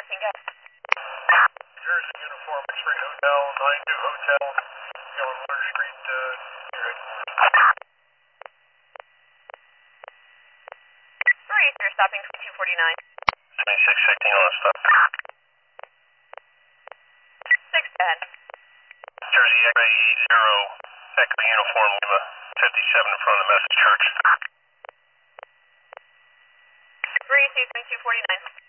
passing gas. Jersey Uniform X-Ray Hotel, 92 Hotel, on Water Street, here at 3 Easter, stopping for 249. 2616 on stop. 6 ahead. Jersey X-Ray 80 Echo Uniform Lima, 57 in front of the Methodist Church. 3 East, 249.